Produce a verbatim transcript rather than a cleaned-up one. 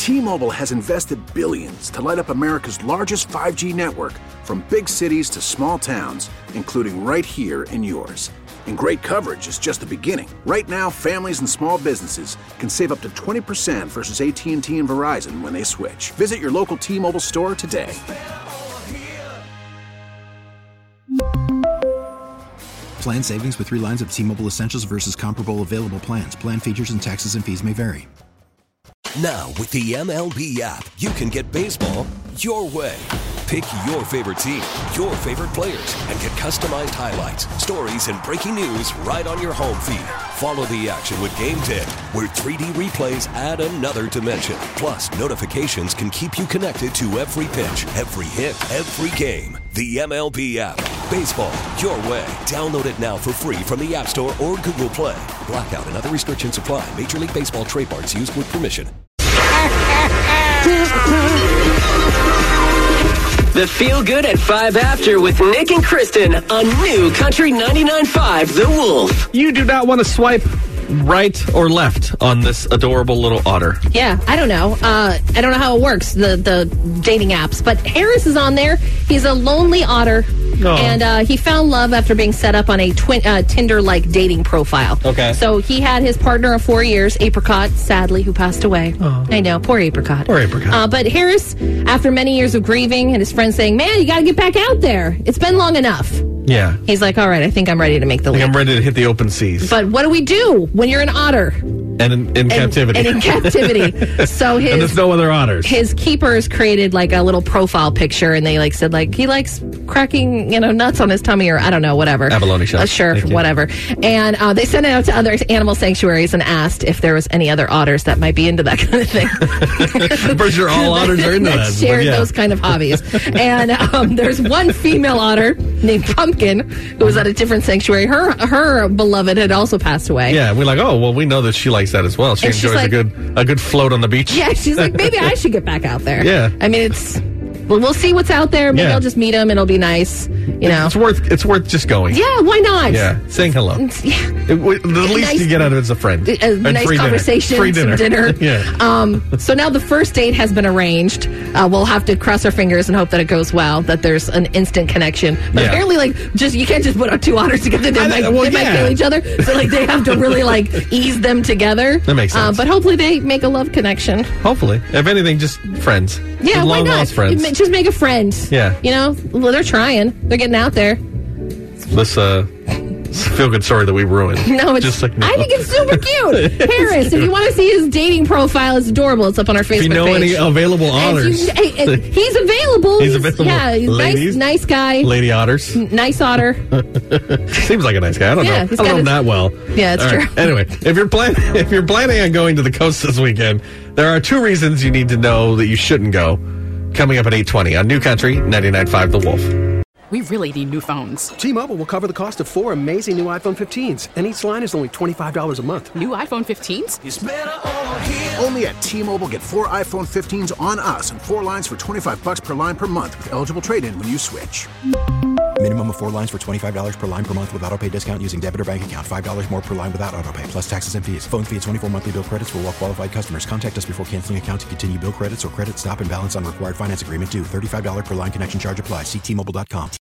T-Mobile has invested billions to light up America's largest five G network, from big cities to small towns, including right here in yours. And great coverage is just the beginning. Right now, families and small businesses can save up to twenty percent versus A T and T and Verizon when they switch. Visit your local T-Mobile store today. Plan savings with three lines of T-Mobile Essentials versus comparable available plans. Plan features and taxes and fees may vary. Now, with the M L B app, you can get baseball your way. Pick your favorite team, your favorite players, and get customized highlights, stories, and breaking news right on your home feed. Follow the action with Game Day, where three D replays add another dimension. Plus, notifications can keep you connected to every pitch, every hit, every game. The M L B app. Baseball your way. Download it now for free from the App Store or Google Play. Blackout and other restrictions apply. Major League Baseball trademarks used with permission. The Feel Good at five After with Nick and Kristen on New Country ninety-nine point five The Wolf. You do not want to swipe right or left on this adorable little otter. Yeah, I don't know. Uh, I don't know how it works, the, the dating apps. But Harris is on there. He's a lonely otter. Oh. And uh, he found love after being set up on a twin, uh, Tinder-like dating profile. Okay. So he had his partner of four years, Apricot, sadly, who passed away. Oh. I know, poor Apricot. Poor Apricot. Uh, but Harris, after many years of grieving and his friends saying, man, you got to get back out there. It's been long enough. Yeah. He's like, all right, I think I'm ready to make the I think leap. I'm ready to hit the open seas. But what do we do when you're an otter? And in, in and, captivity. And in captivity. So his, and there's no other otters. His keepers created like a little profile picture, and they like said like he likes cracking, you know, nuts on his tummy, or I don't know, whatever. Abalone shells. Uh, sure, whatever. And uh, they sent it out to other animal sanctuaries and asked if there was any other otters that might be into that kind of thing. I'm pretty sure all otters are into that. Shared yeah. those kind of hobbies. And um, there's one female otter named Pumpkin who was at a different sanctuary. Her her beloved had also passed away. Yeah, we're like, oh, well, we know that she likes that as well. She And she's enjoys like- a good a good float on the beach. Yeah, she's like, maybe I should get back out there. Yeah. I mean, it's, well, we'll see what's out there. Maybe Yeah. I'll just meet him. It'll be nice, you know. It's worth it's worth just going. Yeah, why not? Yeah, saying hello. Yeah. It, w- the A least nice- you get out of it is a friend. A And nice free conversation, dinner. Free some dinner. dinner. yeah. Um, so now the first date has been arranged. Uh, we'll have to cross our fingers and hope that it goes well, that there's an instant connection. But Yeah. apparently, like, just you can't just put our two otters together. They, I might, know, well, they might yeah. kill each other. So, like, they have to really, like, ease them together. That makes Uh, sense. but hopefully they make a love connection. Hopefully. If anything, just friends. Yeah, Just why long not? lost friends. Ma- Just make a friend. Yeah. You know, well, they're trying. They're getting out there. This uh, feel good story that we ruined. No, it's. Just like, no. I think it's super cute. Harris, if you want to see his dating profile, it's adorable. It's up on our Facebook If you know page. any available And if otters, you- hey, hey, he's available. He's available. Yeah, he's Ladies? nice, nice guy. lady otters. Nice otter. Seems like a nice guy. I don't Yeah, know. he's I don't got know him his- that well. Yeah, it's All true. right. Anyway, if you're plan if you're planning on going to the coast this weekend, there are two reasons you need to know that you shouldn't go. Coming up at eight twenty on New Country ninety-nine point five The Wolf. We really need new phones. T-Mobile will cover the cost of four amazing new iPhone fifteens, and each line is only twenty-five dollars a month. New iPhone fifteens? Only at T-Mobile, get four iPhone fifteens on us and four lines for twenty-five bucks per line per month with eligible trade-in when you switch. Minimum of four lines for twenty-five dollars per line per month with auto pay discount using debit or bank account. five dollars more per line without auto pay, plus taxes and fees. Phone fee at twenty-four monthly bill credits for well-qualified customers. Contact us before canceling account to continue bill credits or credit stop and balance on required finance agreement due. thirty-five dollars per line connection charge applies. See T Mobile dot com.